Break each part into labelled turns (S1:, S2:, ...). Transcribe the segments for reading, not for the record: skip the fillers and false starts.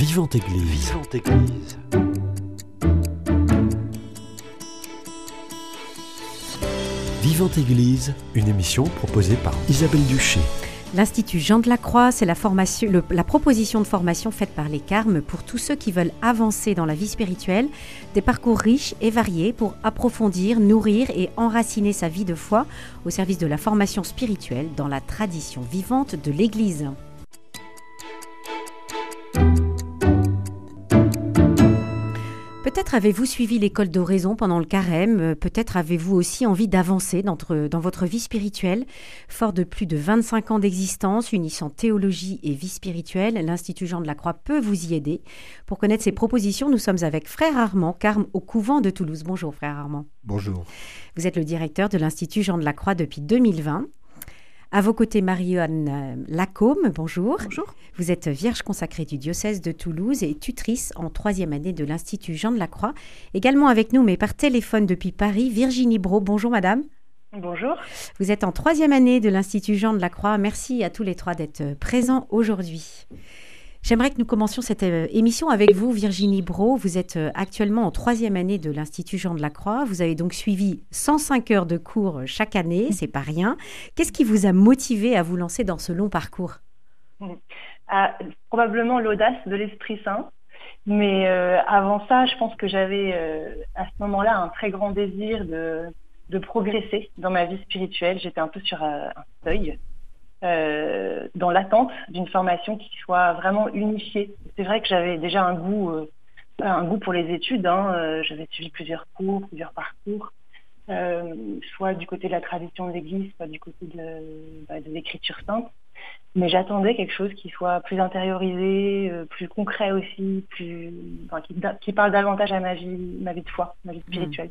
S1: Vivante Église. Vivante Église. Vivante Église, une émission proposée par Isabelle Duché.
S2: L'Institut Jean de la Croix, c'est la proposition de formation faite par les Carmes pour tous ceux qui veulent avancer dans la vie spirituelle, des parcours riches et variés pour approfondir, nourrir et enraciner sa vie de foi au service de la formation spirituelle dans la tradition vivante de l'Église. Peut-être avez-vous suivi l'école d'oraison pendant le carême, peut-être avez-vous aussi envie d'avancer dans votre vie spirituelle. Fort de plus de 25 ans d'existence, unissant théologie et vie spirituelle, l'Institut Jean de la Croix peut vous y aider. Pour connaître ces propositions, nous sommes avec Frère Armand, Carme au couvent de Toulouse. Bonjour Frère Armand.
S3: Bonjour.
S2: Vous êtes le directeur de l'Institut Jean de la Croix depuis 2020. À vos côtés, Marie-Anne Lacôme, bonjour.
S4: Bonjour.
S2: Vous êtes vierge consacrée du diocèse de Toulouse et tutrice en 3e année de l'Institut Jean de la Croix. Également avec nous, mais par téléphone depuis Paris, Virginie Brault. Bonjour madame.
S4: Bonjour.
S2: Vous êtes en 3e année de l'Institut Jean de la Croix. Merci à tous les trois d'être présents aujourd'hui. J'aimerais que nous commencions cette émission avec vous, Virginie Brault. Vous êtes actuellement en 3e année de l'Institut Jean de la Croix. Vous avez donc suivi 105 heures de cours chaque année, c'est pas rien. Qu'est-ce qui vous a motivé à vous lancer dans ce long parcours ?
S4: Probablement l'audace de l'Esprit Saint. Mais avant ça, je pense que j'avais à ce moment-là un très grand désir de progresser dans ma vie spirituelle. J'étais un peu sur un seuil. Dans l'attente d'une formation qui soit vraiment unifiée. C'est vrai que j'avais déjà un goût pour les études. J'avais suivi plusieurs cours, plusieurs parcours, soit du côté de la tradition de l'Église, soit du côté de l'écriture sainte. Mais j'attendais quelque chose qui soit plus intériorisé, plus concret aussi, qui parle davantage à ma vie de foi, ma vie spirituelle.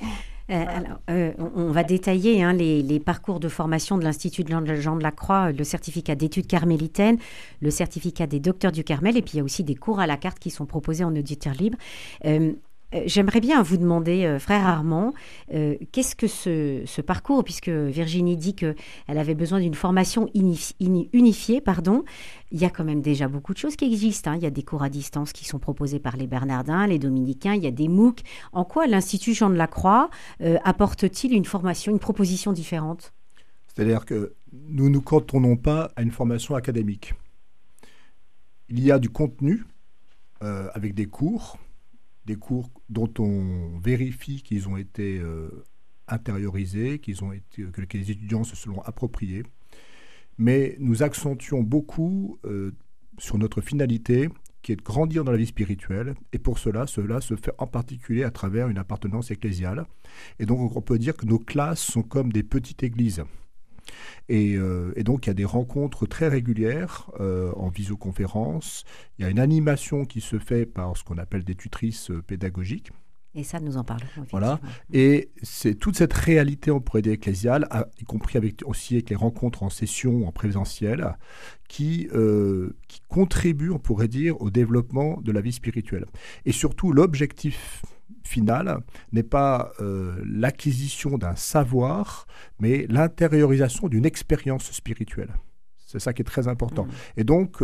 S2: On va détailler les parcours de formation de l'Institut Jean de la Croix, le certificat d'études carmélitaines, le certificat des docteurs du Carmel, et puis il y a aussi des cours à la carte qui sont proposés en auditeur libre. J'aimerais bien vous demander, frère Armand, qu'est-ce que ce parcours, puisque Virginie dit qu'elle avait besoin d'une formation unifiée, il y a quand même déjà beaucoup de choses qui existent. Il y a des cours à distance qui sont proposés par les Bernardins, les Dominicains, il y a des MOOC. En quoi l'Institut Jean de la Croix apporte-t-il une proposition différente ?
S3: C'est-à-dire que nous ne cantonnons pas à une formation académique. Il y a du contenu avec des cours dont on vérifie qu'ils ont été intériorisés, que les étudiants se sont appropriés. Mais nous accentuons beaucoup sur notre finalité, qui est de grandir dans la vie spirituelle. Et pour cela se fait en particulier à travers une appartenance ecclésiale. Et donc, on peut dire que nos classes sont comme des petites églises. Et donc, il y a des rencontres très régulières en visioconférence. Il y a une animation qui se fait par ce qu'on appelle des tutrices pédagogiques.
S2: Et ça, nous en parlons.
S3: Voilà. Et c'est toute cette réalité, on pourrait dire, ecclésiale, y compris aussi avec les rencontres en session, en présentiel, qui contribuent, on pourrait dire, au développement de la vie spirituelle. Et surtout, l'objectif final n'est pas l'acquisition d'un savoir, mais l'intériorisation d'une expérience spirituelle. C'est ça qui est très important. Et donc,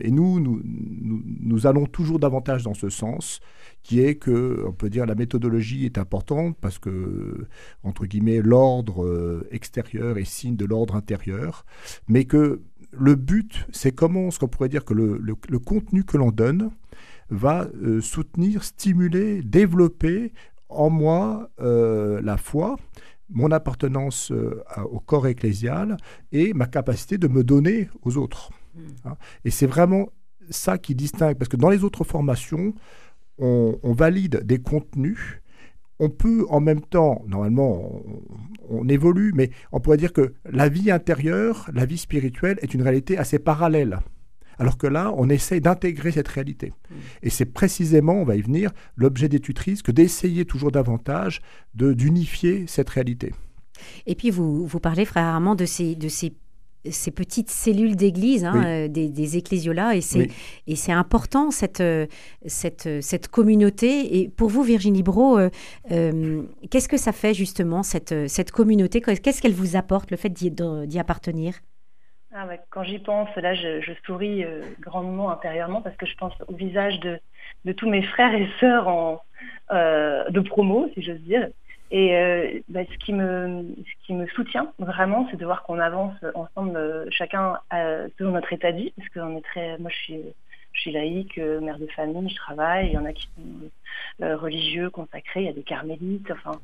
S3: nous allons toujours davantage dans ce sens, qui est que, on peut dire, la méthodologie est importante parce que, entre guillemets, l'ordre extérieur est signe de l'ordre intérieur, mais que le but, c'est ce qu'on pourrait dire que le contenu que l'on donne va soutenir, stimuler, développer en moi la foi, mon appartenance au corps ecclésial et ma capacité de me donner aux autres. Et c'est vraiment ça qui distingue, parce que dans les autres formations, on valide des contenus. On peut en même temps, normalement, on évolue, mais on pourrait dire que la vie intérieure, la vie spirituelle est une réalité assez parallèle. Alors que là, on essaye d'intégrer cette réalité. Et c'est précisément, on va y venir, l'objet des tutrices, que d'essayer toujours davantage d'unifier cette réalité. Et
S2: puis, vous parlez, frère Armand, de ces petites cellules d'église, des ecclésiolats, et c'est important, cette communauté. Et pour vous, Virginie Brault, qu'est-ce que ça fait justement, cette communauté ? Qu'est-ce qu'elle vous apporte, le fait d'y appartenir ?
S4: Ah ouais, quand j'y pense, là, je souris grandement intérieurement parce que je pense au visage de tous mes frères et sœurs de promo, si j'ose dire. Et ce qui me soutient vraiment, c'est de voir qu'on avance ensemble, chacun selon notre état de vie, parce que moi je suis laïque, mère de famille, je travaille. Il y en a qui sont religieux, consacrés, il y a des carmélites. Enfin,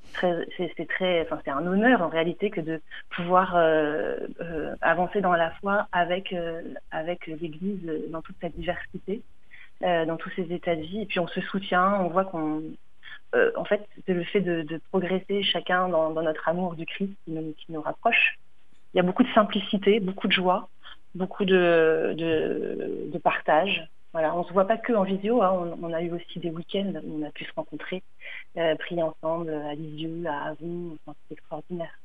S4: c'est un honneur en réalité que de pouvoir avancer dans la foi avec l'Église dans toute sa diversité, dans tous ses états de vie. Et puis on se soutient, on voit en fait, c'est le fait de progresser chacun dans notre amour du Christ qui nous rapproche. Il y a beaucoup de simplicité, beaucoup de joie, beaucoup de partage. Voilà, on se voit pas que en vidéo, hein. On a eu aussi des week-ends où on a pu se rencontrer, prier ensemble à Lisieux, à Avon. Enfin, c'est extraordinaire.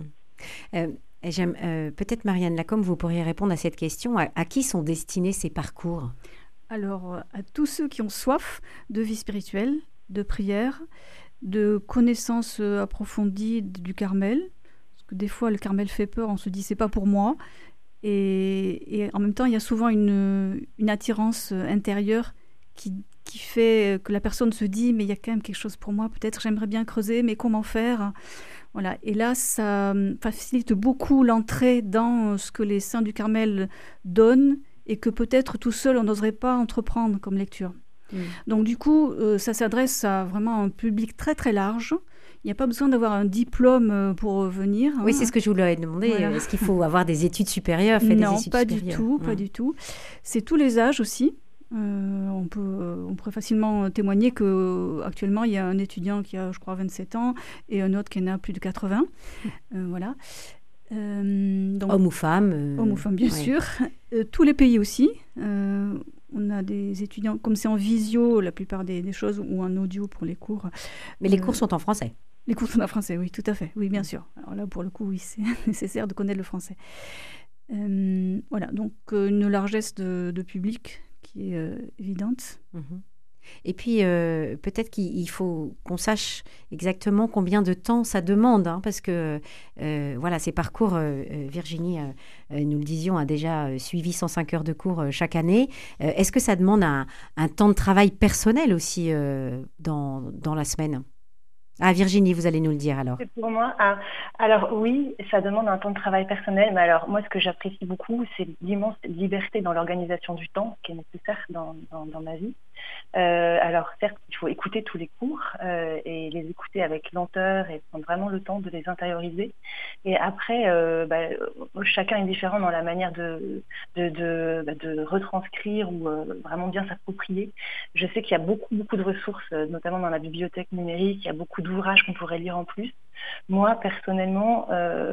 S2: J'aime peut-être Marianne Lacombe, vous pourriez répondre à cette question. À qui sont destinés ces parcours?
S5: Alors, à tous ceux qui ont soif de vie spirituelle, de prière, de connaissances approfondies du Carmel, parce que des fois le Carmel fait peur, on se dit c'est pas pour moi, et en même temps il y a souvent une attirance intérieure qui fait que la personne se dit mais il y a quand même quelque chose pour moi, peut-être j'aimerais bien creuser, mais comment faire? Voilà. Et là ça facilite beaucoup l'entrée dans ce que les saints du Carmel donnent et que peut-être tout seul on n'oserait pas entreprendre comme lecture. Donc du coup, ça s'adresse à vraiment un public très très large. Il n'y a pas besoin d'avoir un diplôme pour venir.
S2: Oui, c'est ce que je voulais demander. Voilà. Est-ce qu'il faut avoir des études supérieures,
S5: Non, pas du tout, pas du tout. C'est tous les âges aussi. On pourrait facilement témoigner qu'actuellement, il y a un étudiant qui a, je crois, 27 ans et un autre qui en a plus de 80. Voilà.
S2: Donc, homme ou femme.
S5: Homme ou femme, bien sûr. Tous les pays aussi. On a des étudiants, comme c'est en visio, la plupart des choses, ou en audio pour les cours.
S2: Mais les cours sont en français.
S5: Les cours sont en français, oui, tout à fait. Oui, bien sûr. Alors là, pour le coup, oui, c'est nécessaire de connaître le français. Voilà, donc une largesse de public qui est évidente.
S2: Et puis, peut-être qu'il faut qu'on sache exactement combien de temps ça demande, hein, parce que, voilà, ces parcours, Virginie, nous le disions, a déjà suivi 105 heures de cours chaque année. Est-ce que ça demande un temps de travail personnel aussi dans la semaine? Ah, Virginie, vous allez nous le dire alors.
S4: C'est pour moi. Alors oui, ça demande un temps de travail personnel, mais alors moi, ce que j'apprécie beaucoup, c'est l'immense liberté dans l'organisation du temps qui est nécessaire dans ma vie. Alors certes, il faut écouter tous les cours et les écouter avec lenteur et prendre vraiment le temps de les intérioriser. Et après, chacun est différent dans la manière de retranscrire ou vraiment bien s'approprier. Je sais qu'il y a beaucoup de ressources, notamment dans la bibliothèque numérique. Il y a beaucoup d'ouvrages qu'on pourrait lire en plus. Moi, personnellement,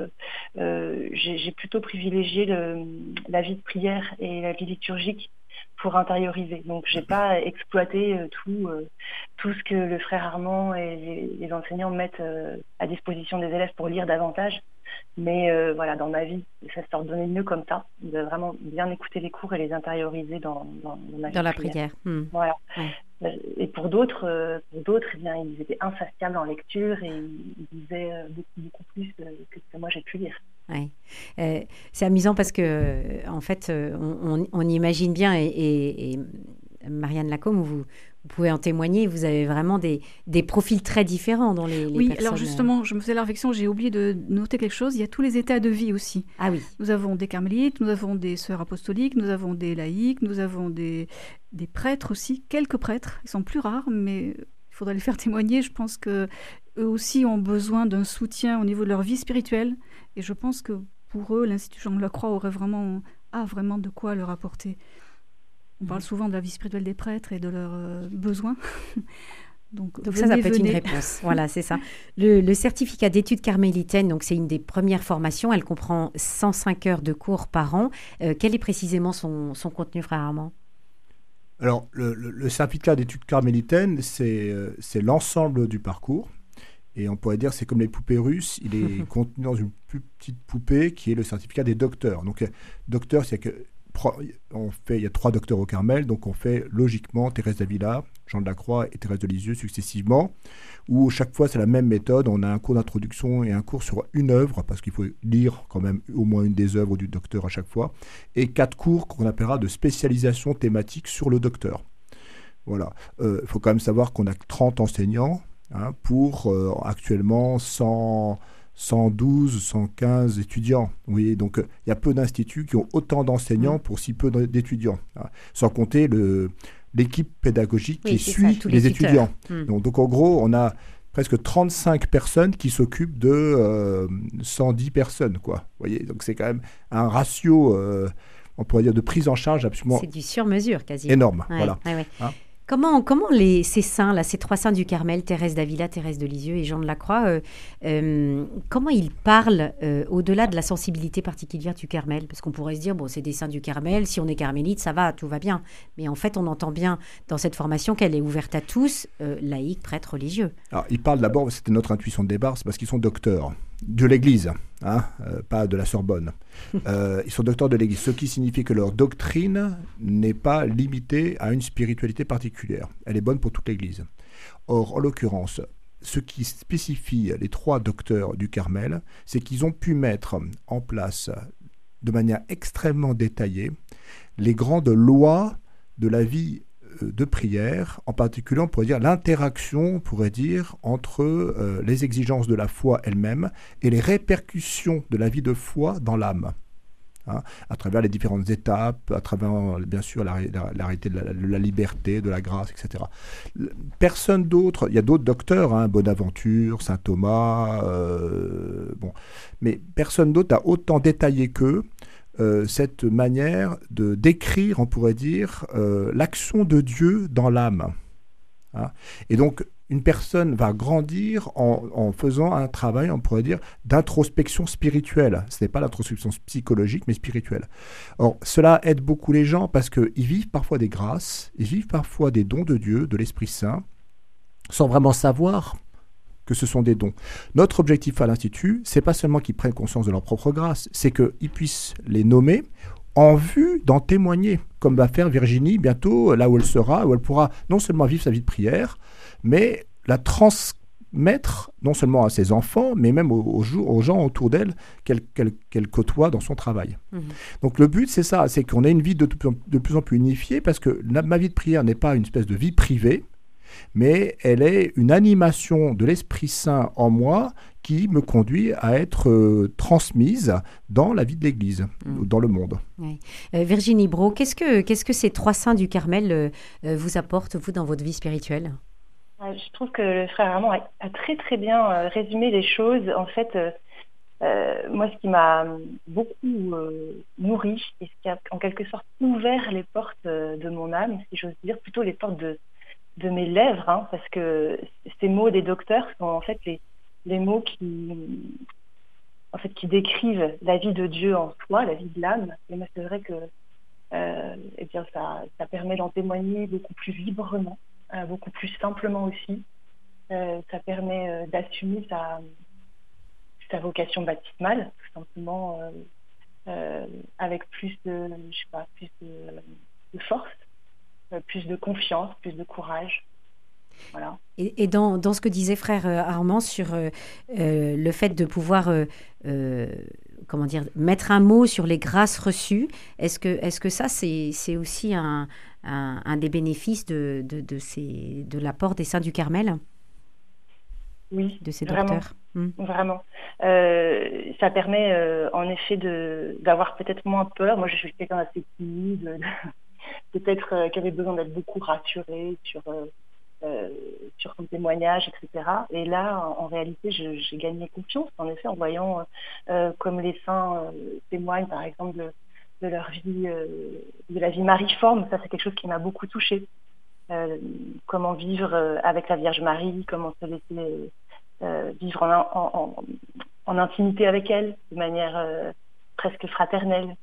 S4: j'ai plutôt privilégié la vie de prière et la vie liturgique pour intérioriser. Donc, j'ai pas exploité tout ce que le frère Armand et les enseignants mettent à disposition des élèves pour lire davantage. Mais voilà, dans ma vie, ça se donner mieux comme ça, de vraiment bien écouter les cours et les intérioriser dans ma vie.
S2: Dans la prière.
S4: Voilà. Et pour d'autres, eh bien, ils étaient insatiables en lecture et ils lisaient beaucoup plus que ce que moi j'ai pu lire.
S2: Ouais. C'est amusant parce que, en fait, on imagine bien, et Marianne Lacombe, vous pouvez en témoigner, vous avez vraiment des profils très différents dans les
S5: oui,
S2: personnes.
S5: Alors justement, je me faisais la réflexion, j'ai oublié de noter quelque chose, il y a tous les états de vie aussi.
S2: Ah oui.
S5: Nous avons des carmélites, nous avons des sœurs apostoliques, nous avons des laïcs, nous avons des prêtres aussi, quelques prêtres, ils sont plus rares, mais il faudrait les faire témoigner. Je pense qu'eux aussi ont besoin d'un soutien au niveau de leur vie spirituelle, et je pense que pour eux, l'Institut Jean de la Croix a vraiment de quoi leur apporter. On parle souvent de la vie spirituelle des prêtres et de leurs besoins. Donc
S2: ça peut être une réponse. Voilà, c'est ça. Le certificat d'études carmélitaines, donc c'est une des premières formations. Elle comprend 105 heures de cours par an. Quel est précisément son contenu, frère Armand?
S3: Alors, le certificat d'études carmélitaines, c'est l'ensemble du parcours. Et on pourrait dire c'est comme les poupées russes. Il est contenu dans une plus petite poupée qui est le certificat des docteurs. Donc, docteur, c'est que il y a 3 docteurs au Carmel, donc on fait logiquement Thérèse d'Avila, Jean de la Croix et Thérèse de Lisieux successivement, où chaque fois c'est la même méthode, on a un cours d'introduction et un cours sur une œuvre, parce qu'il faut lire quand même au moins une des œuvres du docteur à chaque fois, et 4 cours qu'on appellera de spécialisation thématique sur le docteur. Voilà. Il faut quand même savoir qu'on a 30 enseignants pour actuellement 112, 115 étudiants. Vous voyez, donc il y a peu d'instituts qui ont autant d'enseignants pour si peu d'étudiants. Sans compter l'équipe pédagogique qui suit les étudiants. Donc en gros, on a presque 35 personnes qui s'occupent de 110 personnes, quoi. Vous voyez, donc c'est quand même un ratio, on pourrait dire, de prise en charge absolument...
S2: C'est du sur-mesure, quasi.
S3: Énorme, voilà.
S2: Comment ces saints, là, ces 3 saints du Carmel, Thérèse d'Avila, Thérèse de Lisieux et Jean de la Croix, comment ils parlent au-delà de la sensibilité particulière du Carmel? Parce qu'on pourrait se dire, bon, c'est des saints du Carmel, si on est carmélite, ça va, tout va bien. Mais en fait, on entend bien dans cette formation qu'elle est ouverte à tous, laïcs, prêtres, religieux. Alors,
S3: ils parlent d'abord, c'était notre intuition de départ, c'est parce qu'ils sont docteurs de l'Église, pas de la Sorbonne. Ils sont docteurs de l'Église, ce qui signifie que leur doctrine n'est pas limitée à une spiritualité particulière. Elle est bonne pour toute l'Église. Or, en l'occurrence, ce qui spécifie les 3 docteurs du Carmel, c'est qu'ils ont pu mettre en place, de manière extrêmement détaillée, les grandes lois de la vie de prière, en particulier, on pourrait dire l'interaction, on pourrait dire, entre les exigences de la foi elle-même et les répercussions de la vie de foi dans l'âme. À travers les différentes étapes, à travers, bien sûr, la réalité de la liberté, de la grâce, etc. Personne d'autre, il y a d'autres docteurs, Bonaventure, saint Thomas, mais personne d'autre a autant détaillé qu'eux cette manière de décrire, on pourrait dire, l'action de Dieu dans l'âme. Et donc, une personne va grandir en faisant un travail, on pourrait dire, d'introspection spirituelle. Ce n'est pas l'introspection psychologique, mais spirituelle. Or, cela aide beaucoup les gens parce qu'ils vivent parfois des grâces, ils vivent parfois des dons de Dieu, de l'Esprit Saint, sans vraiment savoir que ce sont des dons. Notre objectif à l'Institut, c'est pas seulement qu'ils prennent conscience de leur propre grâce, c'est qu'ils puissent les nommer en vue d'en témoigner, comme va faire Virginie bientôt, là où elle sera, où elle pourra non seulement vivre sa vie de prière, mais la transmettre non seulement à ses enfants, mais même aux gens autour d'elle qu'elle côtoie dans son travail. Donc le but, c'est ça, c'est qu'on ait une vie de plus en plus unifiée, parce que ma vie de prière n'est pas une espèce de vie privée, mais elle est une animation de l'Esprit Saint en moi qui me conduit à être transmise dans la vie de l'Église, dans le monde.
S2: Oui. Virginie Brault, qu'est-ce que ces 3 saints du Carmel vous apportent, vous, dans votre vie spirituelle?
S4: Je trouve que le frère Armand a très très bien résumé les choses. En fait, moi, ce qui m'a beaucoup nourri et ce qui a en quelque sorte ouvert les portes de mon âme, si j'ose dire, plutôt les portes de mes lèvres, parce que ces mots des docteurs sont en fait les mots qui décrivent la vie de Dieu en soi, la vie de l'âme. Et moi, c'est vrai que ça permet d'en témoigner beaucoup plus librement, beaucoup plus simplement aussi. Ça permet d'assumer sa vocation baptismale, tout simplement, avec plus de force, plus de confiance, plus de courage. Voilà.
S2: Et dans ce que disait frère Armand sur le fait de pouvoir mettre un mot sur les grâces reçues, est-ce que ça c'est aussi un des bénéfices de l'apport des saints du Carmel?
S4: Oui,
S2: de ces
S4: vraiment,
S2: docteurs.
S4: Vraiment. Ça permet en effet d'avoir peut-être moins peur. Moi, je suis quelqu'un d'assez timide, peut-être qui avait besoin d'être beaucoup rassuré sur son témoignage, etc. Et là, en réalité, j'ai gagné confiance, en effet, en voyant comme les saints témoignent, par exemple, de leur vie, de la vie mariforme. Ça, c'est quelque chose qui m'a beaucoup touchée. Comment vivre avec la Vierge Marie, comment se laisser vivre en intimité avec elle, de manière presque fraternelle.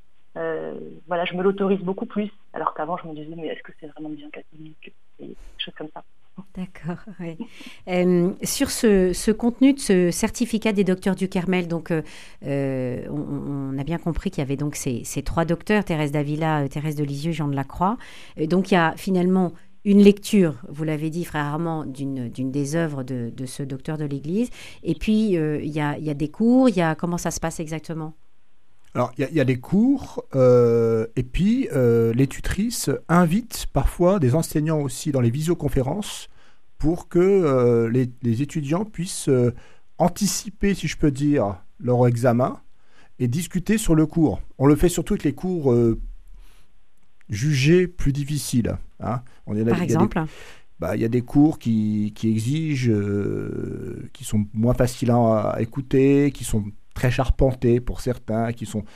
S4: Je me l'autorise beaucoup plus, alors qu'avant, je me disais, mais est-ce que c'est vraiment bien catholique? Et des choses comme ça.
S2: D'accord. Ouais. Sur ce contenu de ce certificat des docteurs du Carmel, donc on a bien compris qu'il y avait donc ces 3 docteurs, Thérèse d'Avila, Thérèse de Lisieux, Jean de la Croix. Donc il y a finalement une lecture, vous l'avez dit, frère Armand, d'une des œuvres de ce docteur de l'Église. Et puis il y a des cours. Comment ça se passe exactement ?
S3: Alors, il y a des cours, et puis les tutrices invitent parfois des enseignants aussi dans les visioconférences pour que les étudiants puissent anticiper, si je peux dire, leur examen et discuter sur le cours. On le fait surtout avec les cours jugés plus difficiles. Hein.
S2: Par exemple ?
S3: Il y a des cours qui exigent, qui sont moins faciles à écouter, qui sont très charpentés pour certains, qui sont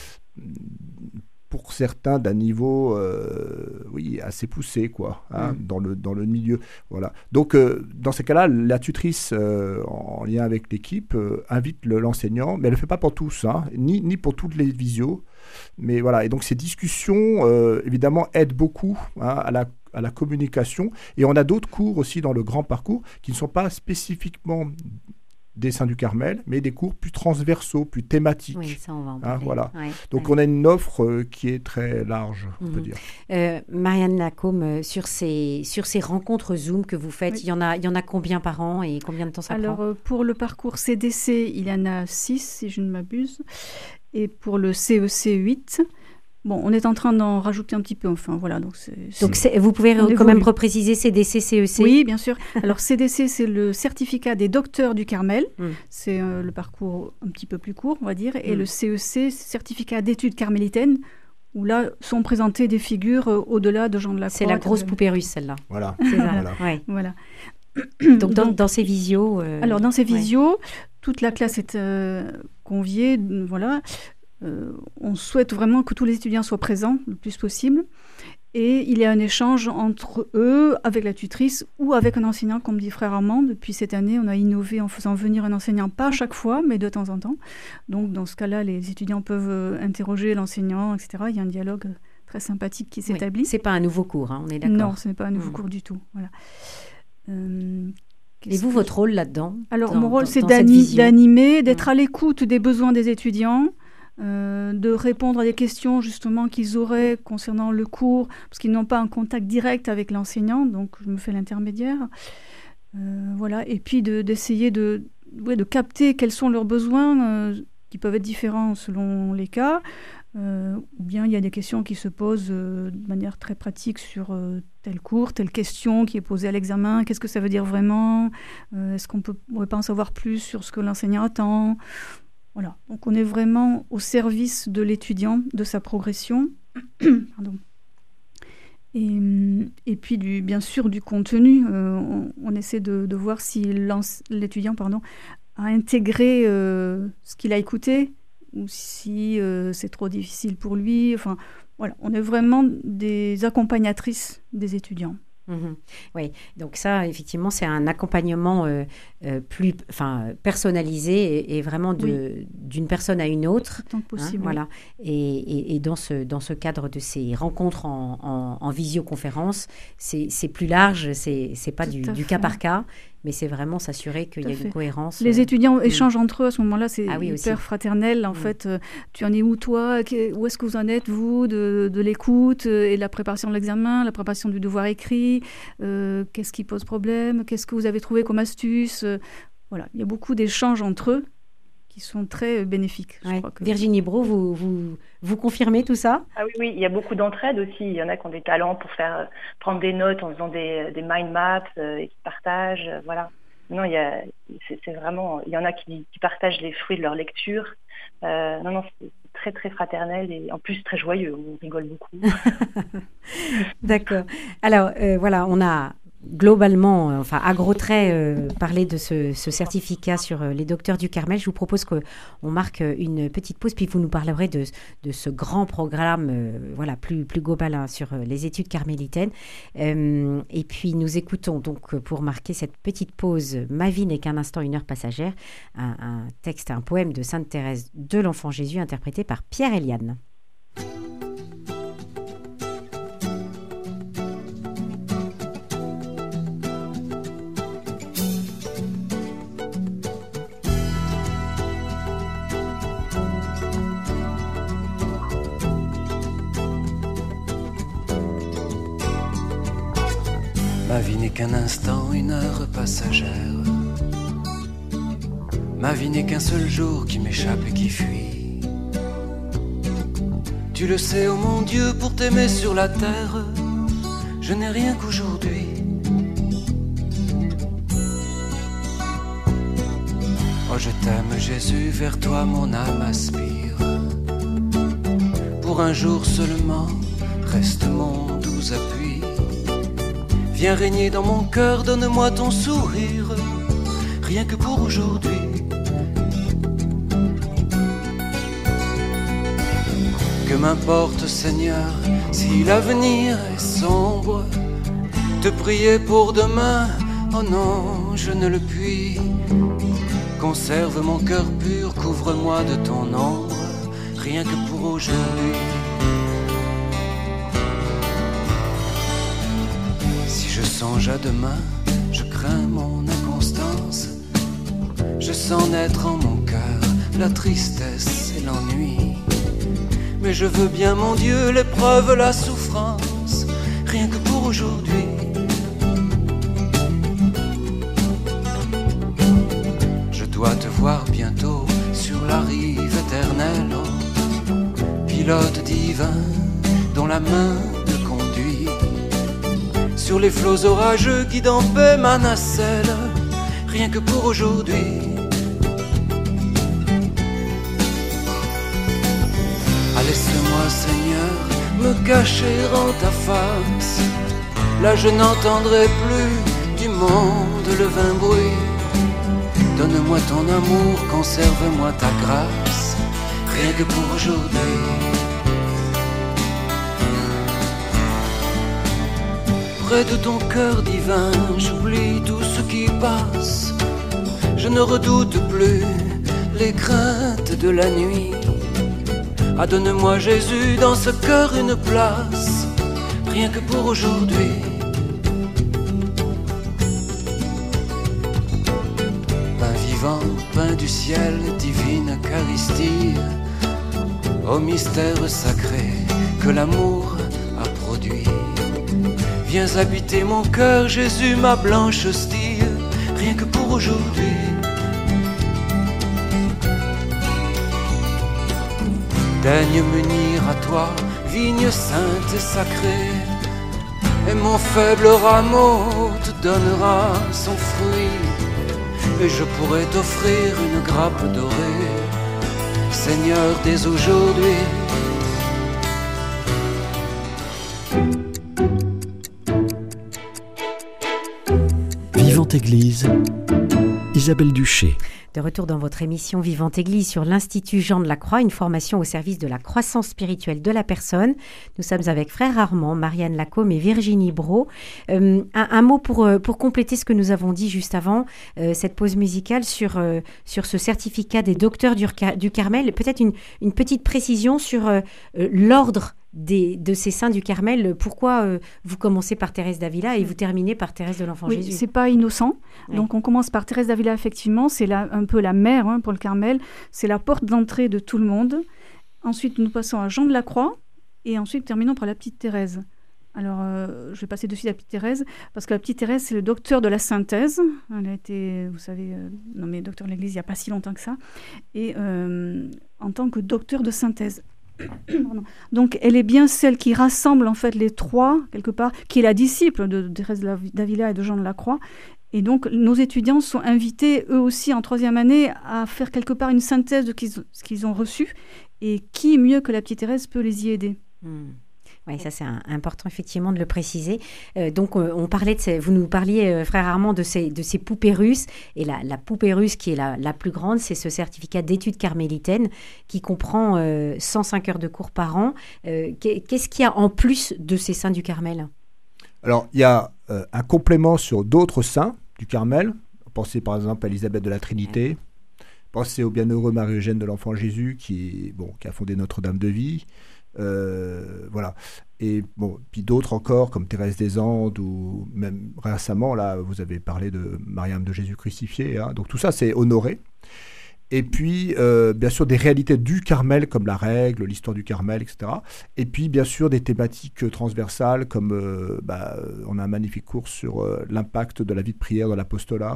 S3: pour certains d'un niveau assez poussé dans le milieu. Voilà. Donc dans ces cas-là, la tutrice en lien avec l'équipe invite l'enseignant, mais elle ne le fait pas pour tous, ni pour toutes les visios. Mais voilà, et donc ces discussions évidemment aident beaucoup à la communication. Et on a d'autres cours aussi dans le grand parcours qui ne sont pas spécifiquement des Saints du Carmel, mais des cours plus transversaux, plus thématiques.
S2: Oui, ça, on va en parler.
S3: Voilà. Ouais, donc, on a une offre qui est très large, on peut dire.
S2: Marianne Lacombe, sur ces rencontres Zoom que vous faites, il y en a combien par an et combien de temps ça prend ?
S5: Alors, pour le parcours CDC, il y en a 6, si je ne m'abuse. Et pour le CEC, 8. Bon, on est en train d'en rajouter un petit peu, enfin, voilà. Donc
S2: vous pouvez quand même repréciser CDC, CEC ?
S5: Oui, bien sûr. Alors, CDC, c'est le certificat des docteurs du Carmel. C'est le parcours un petit peu plus court, on va dire. Et le CEC, certificat d'études carmélitaines, où là sont présentées des figures au-delà de Jean de la Croix.
S2: C'est la grosse poupée russe, celle-là.
S3: Voilà.
S2: C'est ça.
S3: Voilà.
S2: Ouais.
S5: Voilà.
S2: Donc, dans ces visios...
S5: Alors, dans ces visios, toute la classe est conviée, voilà. On souhaite vraiment que tous les étudiants soient présents le plus possible. Et il y a un échange entre eux, avec la tutrice ou avec un enseignant, comme dit frère Armand. Depuis cette année, on a innové en faisant venir un enseignant, pas à chaque fois, mais de temps en temps. Donc, dans ce cas-là, les étudiants peuvent interroger l'enseignant, etc. Il y a un dialogue très sympathique qui s'établit.
S2: Ce n'est pas un nouveau cours, on est d'accord.
S5: Non, ce n'est pas un nouveau cours du tout. Voilà.
S2: Et vous, votre rôle là-dedans ?
S5: Alors, mon rôle, c'est d'animer, d'être à l'écoute des besoins des étudiants, de répondre à des questions justement qu'ils auraient concernant le cours, parce qu'ils n'ont pas un contact direct avec l'enseignant, donc je me fais l'intermédiaire. Voilà. Et puis d'essayer de capter quels sont leurs besoins, qui peuvent être différents selon les cas, ou bien il y a des questions qui se posent de manière très pratique sur tel cours, telle question qui est posée à l'examen, qu'est-ce que ça veut dire vraiment, est-ce qu'on pourrait pas en savoir plus sur ce que l'enseignant attend. Voilà, donc on est vraiment au service de l'étudiant, de sa progression. Pardon. Et puis, bien sûr, du contenu. On essaie de voir si l'étudiant a intégré ce qu'il a écouté ou si c'est trop difficile pour lui. Enfin, voilà, on est vraiment des accompagnatrices des étudiants.
S2: Oui, donc ça, effectivement, c'est un accompagnement plus personnalisé et vraiment d'une personne à une autre.
S5: Tant que possible.
S2: Voilà. Et dans ce cadre de ces rencontres en visioconférence, c'est plus large, c'est pas du cas par cas, mais c'est vraiment s'assurer qu'il y a une cohérence.
S5: Les étudiants échangent entre eux à ce moment-là, c'est hyper
S2: aussi.
S5: Fraternel. En fait, tu en es où toi ? Où est-ce que vous en êtes, vous, de l'écoute et de la préparation de l'examen, la préparation du devoir écrit ? Qu'est-ce qui pose problème ? Qu'est-ce que vous avez trouvé comme astuce ? Voilà, il y a beaucoup d'échanges entre eux qui sont très bénéfiques. Je crois que...
S2: Virginie Brault, vous confirmez tout ça ?
S4: Ah oui, il y a beaucoup d'entraide aussi. Il y en a qui ont des talents pour prendre des notes en faisant des mind maps et qui partagent. Voilà. Non, c'est vraiment... Il y en a qui partagent les fruits de leur lecture. Non, c'est très, très fraternel et en plus très joyeux. On rigole beaucoup.
S2: D'accord. Alors, voilà, on a... globalement, à gros traits, parler de ce certificat sur les docteurs du Carmel. Je vous propose qu'on marque une petite pause, puis vous nous parlerez de ce grand programme plus global sur les études carmélitaines. Et puis, nous écoutons donc, pour marquer cette petite pause, « Ma vie n'est qu'un instant, une heure passagère », un texte, un poème de Sainte Thérèse de l'Enfant Jésus, interprété par Pierre Eliane.
S6: Ma vie n'est qu'un instant, une heure passagère. Ma vie n'est qu'un seul jour qui m'échappe et qui fuit. Tu le sais, oh mon Dieu, pour t'aimer sur la terre, je n'ai rien qu'aujourd'hui. Oh, je t'aime, Jésus, vers toi mon âme aspire. Pour un jour seulement, reste mon doux appui. Viens régner dans mon cœur, donne-moi ton sourire, rien que pour aujourd'hui. Que m'importe, Seigneur, si l'avenir est sombre, te prier pour demain, oh non, je ne le puis. Conserve mon cœur pur, couvre-moi de ton ombre, rien que pour aujourd'hui. Si je songe à demain, je crains mon inconstance. Je sens naître en mon cœur la tristesse et l'ennui. Mais je veux bien, mon Dieu, l'épreuve, la souffrance, rien que pour aujourd'hui. Je dois te voir bientôt sur la rive éternelle, oh, pilote divin dont la main te conduit. Sur les flots orageux guide en paix ma nacelle, rien que pour aujourd'hui. Laisse-moi, Seigneur, me cacher en ta face. Là je n'entendrai plus du monde le vain bruit. Donne-moi ton amour, conserve-moi ta grâce, rien que pour aujourd'hui. Près de ton cœur divin, j'oublie tout ce qui passe. Je ne redoute plus les craintes de la nuit. Ah, donne-moi Jésus dans ce cœur une place, rien que pour aujourd'hui. Pain vivant, pain du ciel, divine Eucharistie, ô mystère sacré que l'amour a produit. Viens habiter mon cœur, Jésus, ma blanche hostie, rien que pour aujourd'hui. Daigne m'unir à toi, vigne sainte et sacrée, et mon faible rameau te donnera son fruit, et je pourrai t'offrir une grappe dorée, Seigneur, dès aujourd'hui.
S1: Vivante Église, Isabelle Duché.
S2: De retour dans votre émission Vivante Église sur l'Institut Jean de la Croix, une formation au service de la croissance spirituelle de la personne. Nous sommes avec Frère Armand, Marianne Lacombe et Virginie Brault. Un mot pour compléter ce que nous avons dit juste avant, cette pause musicale sur ce certificat des docteurs du Carmel. Peut-être une petite précision sur l'ordre de ces saints du Carmel. Pourquoi vous commencez par Thérèse d'Avila et vous terminez par Thérèse de l'Enfant Jésus?
S5: C'est pas innocent.
S2: Oui.
S5: Donc on commence par Thérèse d'Avila, effectivement, c'est un peu la mère pour le Carmel, c'est la porte d'entrée de tout le monde. Ensuite nous passons à Jean de la Croix et ensuite terminons par la petite Thérèse. Alors je vais passer de suite à la petite Thérèse parce que la petite Thérèse c'est le docteur de la synthèse. Elle a été, vous savez, nommée docteur de l'Église il n'y a pas si longtemps que ça, et en tant que docteur de synthèse. Donc elle est bien celle qui rassemble en fait les trois quelque part, qui est la disciple de Thérèse d'Avila et de Jean de la Croix. Et donc nos étudiants sont invités eux aussi en troisième année à faire quelque part une synthèse de ce qu'ils ont reçu, et qui mieux que la petite Thérèse peut les y aider.
S2: Oui, ça c'est important effectivement de le préciser. Donc on parlait vous nous parliez, Frère Armand, de ces poupées russes. Et la poupée russe qui est la plus grande, c'est ce certificat d'études carmélitaines qui comprend 105 heures de cours par an. Qu'est-ce qu'il y a en plus de ces saints du Carmel?
S3: Alors, il y a un complément sur d'autres saints du Carmel. Pensez par exemple à Élisabeth de la Trinité. Pensez au bienheureux Marie-Eugène de l'Enfant Jésus qui a fondé Notre-Dame de Vie. Voilà. Et bon, puis d'autres encore comme Thérèse des Andes, ou même récemment là vous avez parlé de Mariam de Jésus crucifié, hein. Donc tout ça c'est honoré. Et puis, bien sûr, des réalités du Carmel, comme la règle, l'histoire du Carmel, etc. Et puis, bien sûr, des thématiques transversales, comme on a un magnifique cours sur l'impact de la vie de prière dans l'apostolat.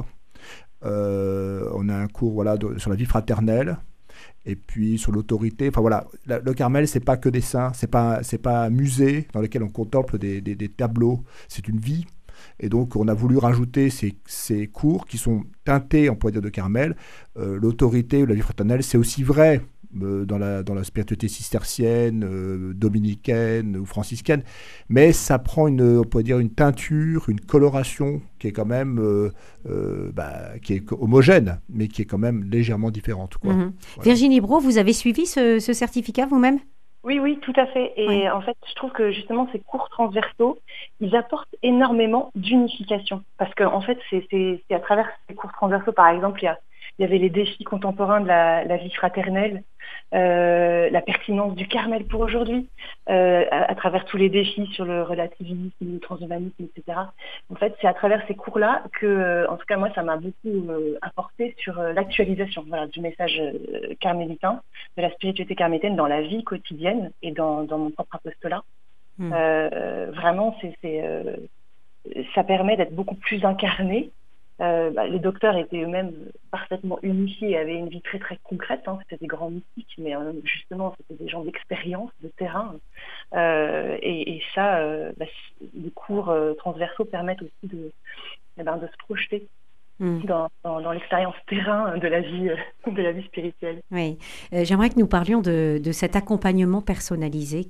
S3: On a un cours sur la vie fraternelle. Et puis, sur l'autorité. Enfin, voilà, le Carmel, c'est pas que des saints. C'est pas un musée dans lequel on contemple des tableaux. C'est une vie. Et donc, on a voulu rajouter ces cours qui sont teintés, on pourrait dire, de Carmel. L'autorité ou la vie fraternelle, c'est aussi vrai dans la spiritualité cistercienne, dominicaine ou franciscaine. Mais ça prend on pourrait dire, une teinture, une coloration qui est quand même qui est homogène, mais qui est quand même légèrement différente, quoi.
S2: Voilà.
S3: Virginie
S2: Brault, vous avez suivi ce certificat vous-même ?
S4: Oui, tout à fait. Et en fait, je trouve que justement, ces cours transversaux, ils apportent énormément d'unification. Parce qu'en fait, c'est à travers ces cours transversaux, par exemple, il y avait les défis contemporains de la vie fraternelle, la pertinence du Carmel pour aujourd'hui, à travers tous les défis sur le relativisme, le transhumanisme, etc. En fait, c'est à travers ces cours-là que, en tout cas, moi, ça m'a beaucoup apporté sur l'actualisation du message carmélitain, de la spiritualité carmélitaine dans la vie quotidienne et dans mon propre apostolat. Vraiment, ça permet d'être beaucoup plus incarné. Les docteurs étaient eux-mêmes parfaitement unifiés et avaient une vie très très concrète. C'était des grands mystiques, mais justement c'était des gens d'expérience, de terrain. Et ça, les cours transversaux permettent aussi de se projeter dans l'expérience terrain de la vie spirituelle.
S2: Oui, j'aimerais que nous parlions de cet accompagnement personnalisé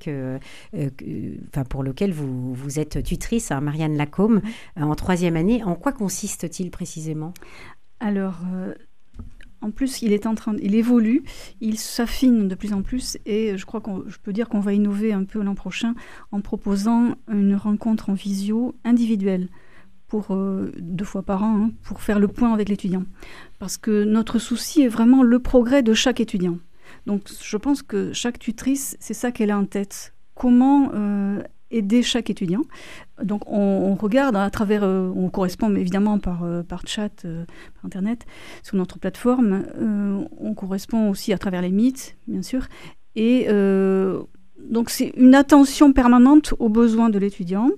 S2: pour lequel vous êtes tutrice, Marianne Lacombe, en 3e année. En quoi consiste-t-il précisément ?
S5: Alors, en plus, il évolue, il s'affine de plus en plus et je crois je peux dire qu'on va innover un peu l'an prochain en proposant une rencontre en visio individuelle. Pour 2 fois par an, pour faire le point avec l'étudiant. Parce que notre souci est vraiment le progrès de chaque étudiant. Donc je pense que chaque tutrice, c'est ça qu'elle a en tête. Comment aider chaque étudiant. Donc on regarde à travers, on correspond évidemment par chat, par Internet, sur notre plateforme. On correspond aussi à travers les meets, bien sûr. Et donc c'est une attention permanente aux besoins de l'étudiant.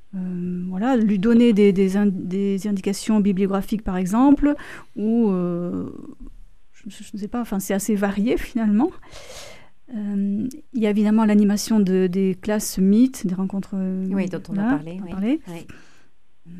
S5: Lui donner des indications bibliographiques par exemple, ou je ne sais pas, c'est assez varié finalement. Il y a évidemment l'animation des classes Meet, des rencontres
S2: dont on a parlé. Oui.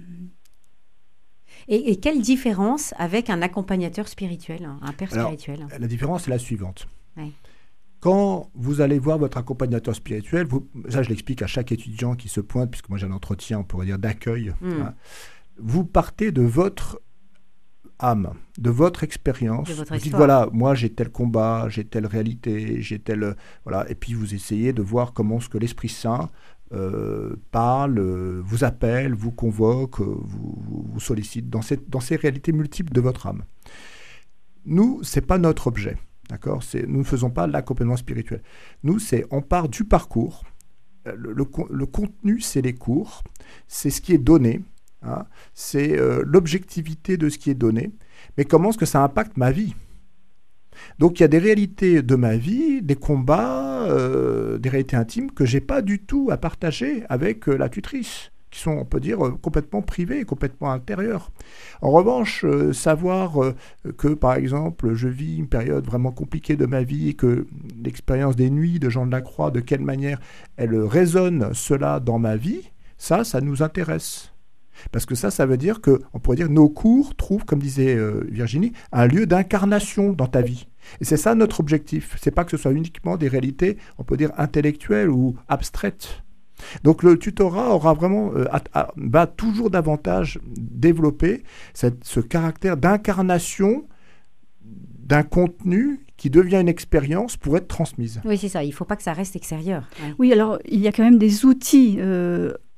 S2: Et quelle différence avec un accompagnateur spirituel, un père spirituel ?
S3: La différence est la suivante.
S2: Oui.
S3: Quand vous allez voir votre accompagnateur spirituel, ça je l'explique à chaque étudiant qui se pointe, puisque moi j'ai un entretien, on pourrait dire, d'accueil. Vous partez de votre âme, de votre expérience. Vous dites, voilà, moi j'ai tel combat, j'ai telle réalité, j'ai telle... Voilà, et puis vous essayez de voir comment ce que l'Esprit Saint parle, vous appelle, vous convoque, vous sollicite dans ces réalités multiples de votre âme. Nous, ce n'est pas notre objet. D'accord ? Nous ne faisons pas l'accompagnement spirituel. Nous, on part du parcours. Le contenu, c'est les cours. C'est ce qui est donné. C'est l'objectivité de ce qui est donné. Mais comment est-ce que ça impacte ma vie ? Donc, il y a des réalités de ma vie, des combats, des réalités intimes que je n'ai pas du tout à partager avec la tutrice, qui sont, on peut dire, complètement privées, complètement intérieures. En revanche, savoir que, par exemple, je vis une période vraiment compliquée de ma vie et que l'expérience des nuits de Jean de la Croix, de quelle manière elle résonne cela dans ma vie, ça nous intéresse. Parce que ça veut dire que, on pourrait dire, nos cours trouvent, comme disait Virginie, un lieu d'incarnation dans ta vie. Et c'est ça notre objectif. C'est pas que ce soit uniquement des réalités, on peut dire, intellectuelles ou abstraites. Donc le tutorat aura vraiment, va toujours davantage développer ce caractère d'incarnation d'un contenu qui devient une expérience pour être transmise.
S2: Oui, c'est ça. Il ne faut pas que ça reste extérieur. Ouais.
S5: Oui, alors il y a quand même des outils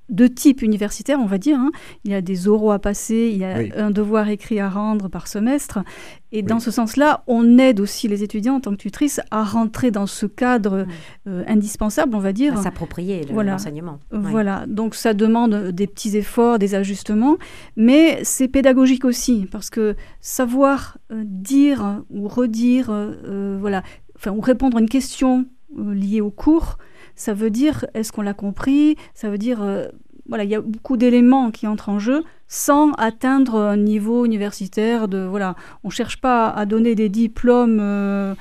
S5: de type universitaire, on va dire. Il y a des oraux à passer, il y a un devoir écrit à rendre par semestre. Et dans ce sens-là, on aide aussi les étudiants en tant que tutrice à rentrer dans ce cadre indispensable, on va dire.
S2: À s'approprier l'enseignement.
S5: Voilà, donc ça demande des petits efforts, des ajustements, mais c'est pédagogique aussi, parce que savoir dire ou redire, ou répondre à une question liée au cours, ça veut dire, est-ce qu'on l'a compris ? Ça veut dire, il y a beaucoup d'éléments qui entrent en jeu sans atteindre un niveau universitaire. On ne cherche pas à donner des diplômes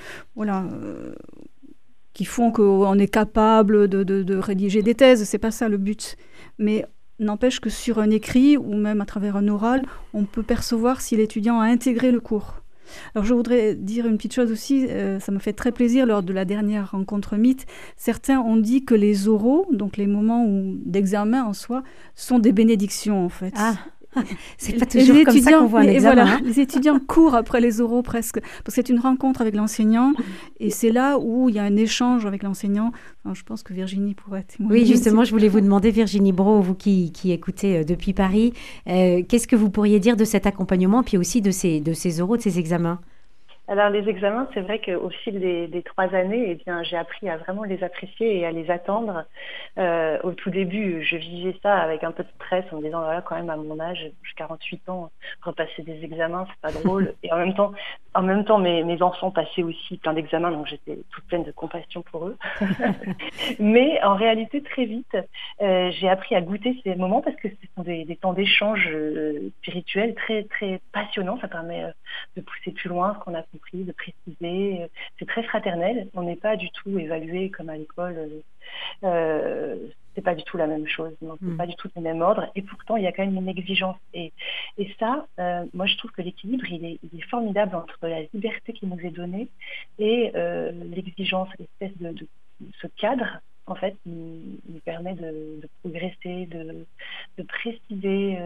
S5: qui font qu'on est capable de rédiger des thèses. Ce n'est pas ça le but. Mais n'empêche que sur un écrit ou même à travers un oral, on peut percevoir si l'étudiant a intégré le cours. Alors je voudrais dire une petite chose aussi, ça me fait très plaisir lors de la dernière rencontre Mythe. Certains ont dit que les oraux, donc les moments d'examen en soi, sont des bénédictions en fait.
S2: C'est pas toujours comme ça qu'on voit un examen.
S5: Les étudiants courent après les oraux presque, parce que c'est une rencontre avec l'enseignant, et c'est là où il y a un échange avec l'enseignant. Alors, je pense que Virginie pourrait témoigner.
S2: Oui, justement, je voulais vous demander, Virginie Brault, vous qui écoutez depuis Paris, qu'est-ce que vous pourriez dire de cet accompagnement, puis aussi de ces oraux, de ces examens ?
S4: Alors les examens, c'est vrai qu'au fil des 3 années, j'ai appris à vraiment les apprécier et à les attendre. Au tout début, je vivais ça avec un peu de stress en me disant voilà, quand même à mon âge, j'ai 48 ans, repasser des examens, c'est pas drôle. Et en même temps, mes enfants passaient aussi plein d'examens, donc j'étais toute pleine de compassion pour eux. Mais en réalité, très vite, j'ai appris à goûter ces moments parce que ce sont des temps d'échange spirituel très très passionnants. Ça permet de pousser plus loin ce qu'on a compris, de préciser. C'est très fraternel. On n'est pas du tout évalué comme à l'école. C'est pas du tout la même chose. C'est pas du tout le même ordre. Et pourtant, il y a quand même une exigence. Et ça, moi, je trouve que l'équilibre, il est formidable entre la liberté qui nous est donnée et l'exigence, l'espèce de ce cadre, en fait, qui nous permet de progresser, de préciser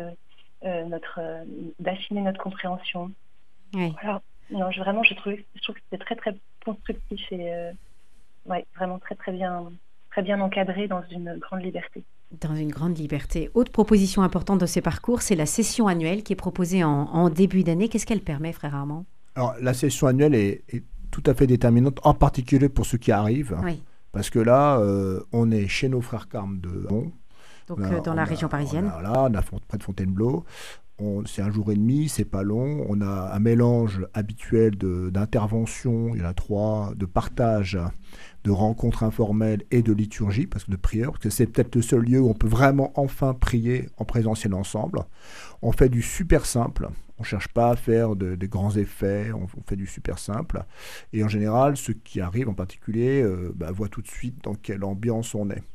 S4: d'affiner notre compréhension.
S2: Oui.
S4: Voilà. Non, je trouve que c'était très très constructif et vraiment très très bien encadré dans une grande liberté.
S2: Dans une grande liberté. Autre proposition importante de ces parcours, c'est la session annuelle qui est proposée en début d'année. Qu'est-ce qu'elle permet, frère Armand ?
S3: Alors, la session annuelle est tout à fait déterminante, en particulier pour ceux qui arrivent.
S2: Oui.
S3: Parce que là, on est chez nos frères Carmes de Bon.
S2: Donc, dans la région parisienne.
S3: On a près de Fontainebleau. C'est 1 jour et demi, c'est pas long. On a un mélange habituel d'interventions, il y en a 3, de partage, de rencontres informelles et de liturgie, de prière, parce que c'est peut-être le seul lieu où on peut vraiment enfin prier en présentiel ensemble. On fait du super simple. On ne cherche pas à faire des grands effets, on fait du super simple. Et en général, ceux qui arrivent en particulier voient tout de suite dans quelle ambiance on est.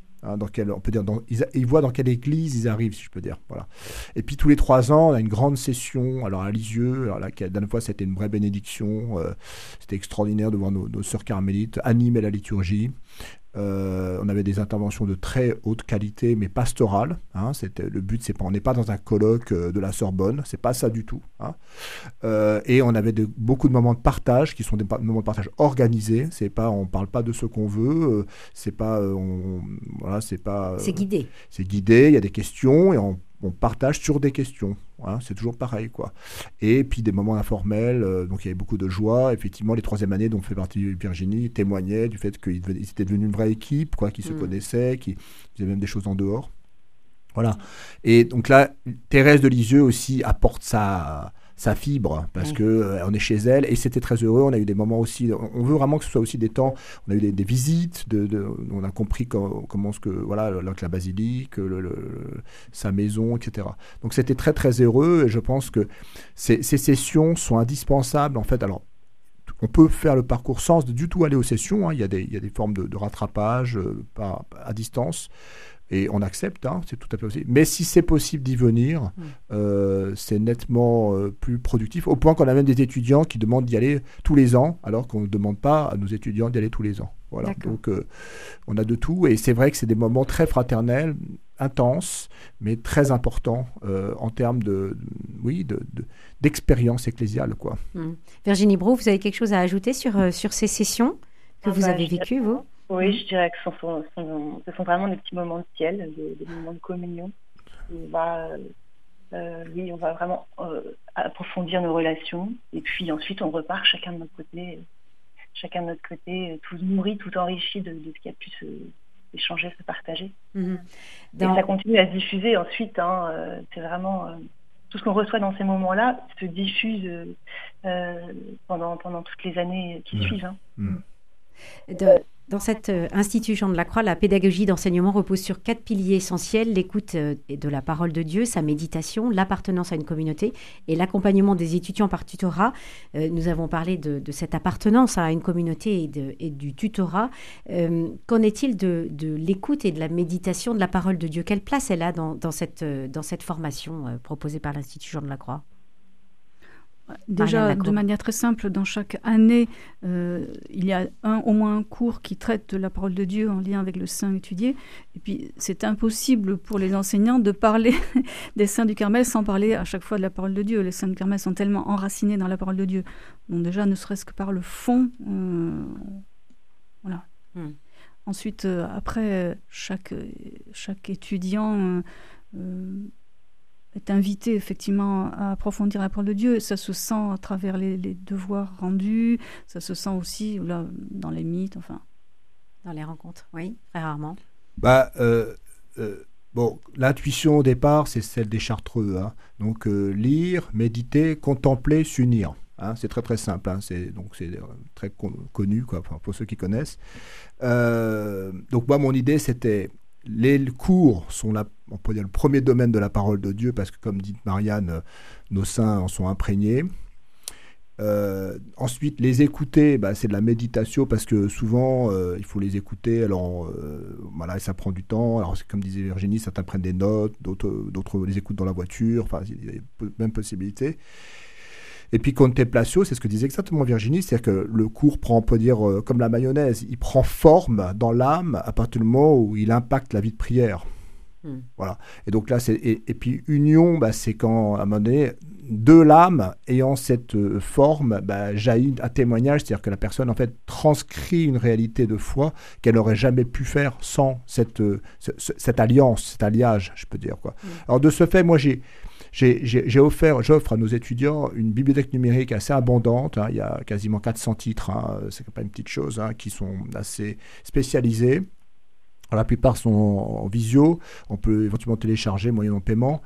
S3: Ils voient dans quelle église ils arrivent, si je peux dire. Voilà. Et puis tous les 3 ans, on a une grande session à Lisieux. Alors là, la dernière fois, c'était une vraie bénédiction. C'était extraordinaire de voir nos sœurs carmélites animer la liturgie. On avait des interventions de très haute qualité, mais pastorales. Le but, on n'est pas dans un colloque de la Sorbonne, c'est pas ça du tout. Et on avait beaucoup de moments de partage qui sont des moments de partage organisés. C'est pas, on parle pas de ce qu'on veut. C'est
S2: guidé.
S3: C'est guidé. Il y a des questions et on partage sur des questions. C'est toujours pareil, quoi. Et puis des moments informels, donc il y avait beaucoup de joie. Effectivement, les 3e années dont fait partie Virginie témoignaient du fait qu'ils étaient devenus une vraie équipe, qui se connaissaient, qui faisaient même des choses en dehors. Voilà. Et donc là, Thérèse de Lisieux aussi apporte sa fibre, parce que on est chez elle, et c'était très heureux. On a eu des moments aussi, on veut vraiment que ce soit aussi des temps, on a eu des visites, on a compris comment la basilique, sa maison, etc. Donc c'était très très heureux, et je pense que ces sessions sont indispensables, en fait. Alors, on peut faire le parcours sans du tout aller aux sessions, il y a des formes de rattrapage à distance. Et on accepte, c'est tout à fait possible. Mais si c'est possible d'y venir, c'est nettement plus productif, au point qu'on a même des étudiants qui demandent d'y aller tous les ans, alors qu'on ne demande pas à nos étudiants d'y aller tous les ans. Voilà. Donc, on a de tout. Et c'est vrai que c'est des moments très fraternels, intenses, mais très importants en termes d'expérience ecclésiale, quoi.
S2: Virginie Brault, vous avez quelque chose à ajouter sur ces sessions que vous avez vécues, vous ?
S4: Oui, je dirais que ce sont vraiment des petits moments de ciel, des moments de communion. Oui, on va vraiment approfondir nos relations. Et puis ensuite, on repart chacun de notre côté, tout nourri, tout enrichi de ce qui a pu s'échanger, se partager.
S2: Mhm.
S4: Et ça continue à se diffuser ensuite. C'est vraiment tout ce qu'on reçoit dans ces moments-là se diffuse pendant toutes les années qui suivent.
S2: Dans cette institution de la Croix, la pédagogie d'enseignement repose sur 4 piliers essentiels: l'écoute de la parole de Dieu, sa méditation, l'appartenance à une communauté et l'accompagnement des étudiants par tutorat. Nous avons parlé de cette appartenance à une communauté et du tutorat. Qu'en est-il de l'écoute et de la méditation de la parole de Dieu? Quelle place elle a dans cette formation proposée par l'Institut Jean de la Croix?
S5: Déjà, de manière très simple, dans chaque année, il y a au moins un cours qui traite de la parole de Dieu en lien avec le saint étudié. Et puis, c'est impossible pour les enseignants de parler des saints du Carmel sans parler à chaque fois de la parole de Dieu. Les saints du Carmel sont tellement enracinés dans la parole de Dieu. Donc déjà, ne serait-ce que par le fond, voilà. Ensuite, après, chaque étudiant est invité effectivement à approfondir la parole de Dieu. Ça se sent à travers les devoirs rendus, ça se sent aussi là, dans les mythes, enfin.
S2: Dans les rencontres, oui, très rarement.
S3: L'intuition au départ, c'est celle des Chartreux. Donc, lire, méditer, contempler, s'unir. C'est très très simple, c'est très connu pour ceux qui connaissent. Donc moi, mon idée, c'était les cours sont on peut dire le premier domaine de la parole de Dieu, parce que comme dit Marianne, nos saints en sont imprégnés. Ensuite, les écouter, c'est de la méditation, parce que souvent il faut les écouter. Alors ça prend du temps. Alors comme disait Virginie, certains prennent des notes, d'autres les écoutent dans la voiture. Enfin, il y a même possibilité. Et puis contemplatio, c'est ce que disait exactement Virginie, c'est-à-dire que le cours prend, on peut dire, comme la mayonnaise, il prend forme dans l'âme à partir du moment où il impacte la vie de prière. Voilà. Et donc là, et puis union, c'est quand, à un moment donné, de l'âme ayant cette forme, jaillit un témoignage, c'est-à-dire que la personne, en fait, transcrit une réalité de foi qu'elle n'aurait jamais pu faire sans cette alliance, cet alliage, je peux dire, quoi. Alors de ce fait, moi, j'offre à nos étudiants une bibliothèque numérique assez abondante. Il y a quasiment 400 titres, c'est pas une petite chose, qui sont assez spécialisés. Alors, la plupart sont en visio, on peut éventuellement télécharger moyennant paiement.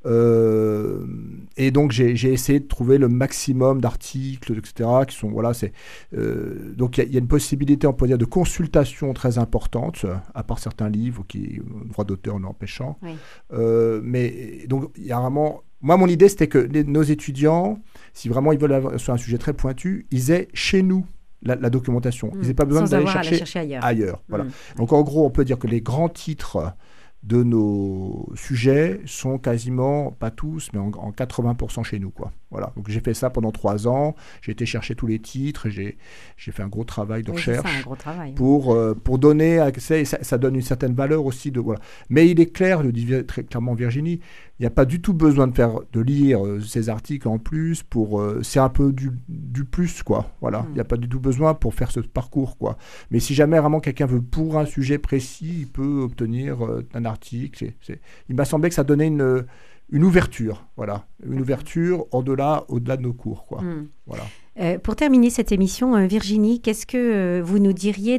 S3: Et donc j'ai essayé de trouver le maximum d'articles, etc. qui sont donc il y a une possibilité, on peut dire, de consultation très importante, à part certains livres qui droit d'auteur l'empêchant. Oui. Mais donc il y a vraiment, moi mon idée c'était que nos étudiants, si vraiment ils veulent avoir sur un sujet très pointu, ils aient chez nous la documentation. Ils n'ont pas besoin d'aller chercher ailleurs. Voilà. Donc en gros, on peut dire que les grands titres de nos sujets sont quasiment, pas tous, mais en 80% chez nous, quoi. Voilà. Donc j'ai fait ça pendant 3 ans. J'ai été chercher tous les titres. J'ai fait un gros travail de recherche.
S2: C'est un gros travail.
S3: Pour donner accès. Et ça donne une certaine valeur aussi. Voilà. Mais il est clair, le dit très clairement Virginie, il n'y a pas du tout besoin de lire ces articles en plus. C'est un peu du plus, quoi. Voilà. Il n'y a pas du tout besoin pour faire ce parcours, quoi. Mais si jamais vraiment quelqu'un veut pour un sujet précis, il peut obtenir un article. Il m'a semblé que ça donnait une ouverture, voilà, une ouverture au-delà de nos cours, quoi. Voilà.
S2: Pour terminer cette émission, Virginie, qu'est-ce que vous nous diriez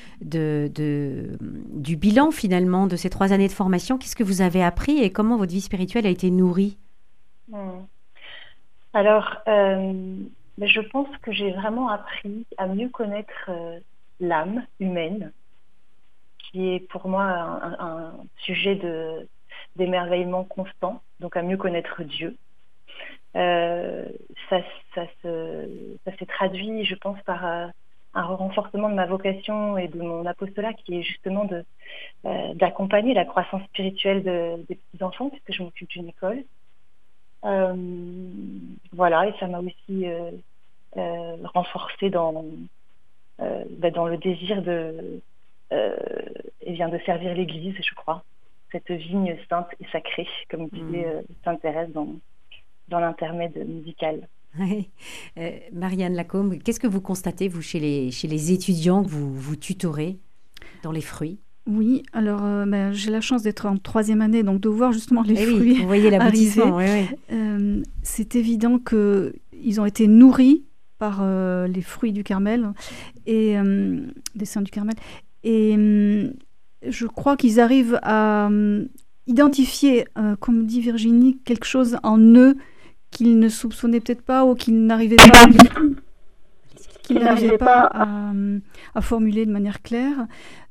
S2: du bilan finalement de ces 3 années de formation? Qu'est-ce que vous avez appris et comment votre vie spirituelle a été nourrie?
S4: Alors, je pense que j'ai vraiment appris à mieux connaître l'âme humaine, qui est pour moi un sujet d'émerveillement constant, donc à mieux connaître Dieu. Ça s'est traduit, je pense, par un renforcement de ma vocation et de mon apostolat, qui est justement d'accompagner la croissance spirituelle des petits-enfants, puisque je m'occupe d'une école. Voilà, et ça m'a aussi renforcée dans le désir de servir l'Église, je crois. Cette vigne sainte et sacrée, comme disait Sainte Thérèse dans l'intermède musical.
S2: Oui. Marianne Lacombe, qu'est-ce que vous constatez, vous, chez les étudiants que vous tutorez? dans les fruits.
S5: Oui, alors j'ai la chance d'être en 3e année, donc de voir justement les fruits
S2: oui, vous voyez l'aboutissement,
S5: arriver. C'est évident qu'ils ont été nourris par les fruits du Carmel, et des saints du Carmel. Et je crois qu'ils arrivent à identifier, comme dit Virginie, quelque chose en eux qu'ils ne soupçonnaient peut-être pas ou qu'ils n'arrivaient pas à formuler de manière claire.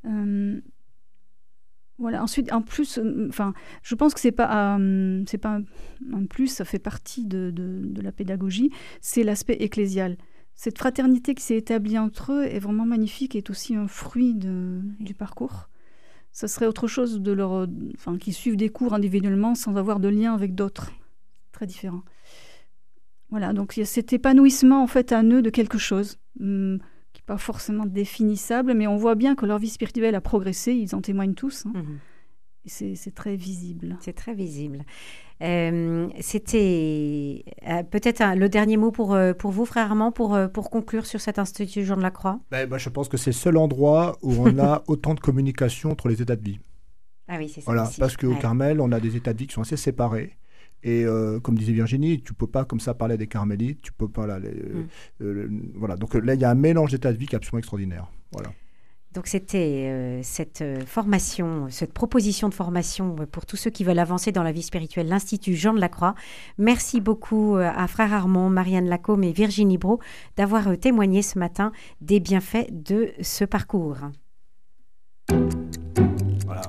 S5: Voilà. Ensuite, en plus, je pense que c'est pas un plus, ça fait partie de la pédagogie, c'est l'aspect ecclésial. Cette fraternité qui s'est établie entre eux est vraiment magnifique et est aussi un fruit du parcours. Ça serait autre chose qu'ils suivent des cours individuellement sans avoir de lien avec d'autres. Très différent. Voilà, donc il y a cet épanouissement en fait à eux de quelque chose qui n'est pas forcément définissable, mais on voit bien que leur vie spirituelle a progressé, ils en témoignent tous. Et c'est très visible.
S2: C'est très visible. C'était peut-être le dernier mot pour vous, frère Armand, pour conclure sur cet Institut Jean de la Croix.
S3: Je pense que c'est le seul endroit où on a autant de communication entre les états de vie.
S2: Ah oui, c'est ça.
S3: Voilà,
S2: aussi.
S3: parce qu'au Carmel, on a des états de vie qui sont assez séparés. Et comme disait Virginie, tu ne peux pas comme ça parler des carmélites, tu peux pas voilà. Donc là, il y a un mélange d'états de vie qui est absolument extraordinaire. Voilà.
S2: Donc c'était cette formation, cette proposition de formation pour tous ceux qui veulent avancer dans la vie spirituelle, l'Institut Jean de la Croix. Merci beaucoup à frère Armand, Marianne Lacombe et Virginie Brault d'avoir témoigné ce matin des bienfaits de ce parcours.
S3: Voilà.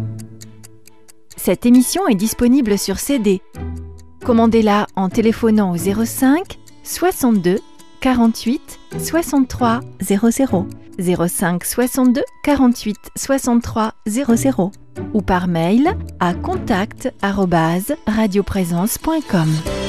S7: Cette émission est disponible sur CD. Commandez-la en téléphonant au 05 62 48 63 00, 05 62 48 63 00 ou par mail à contact@radioprésence.com.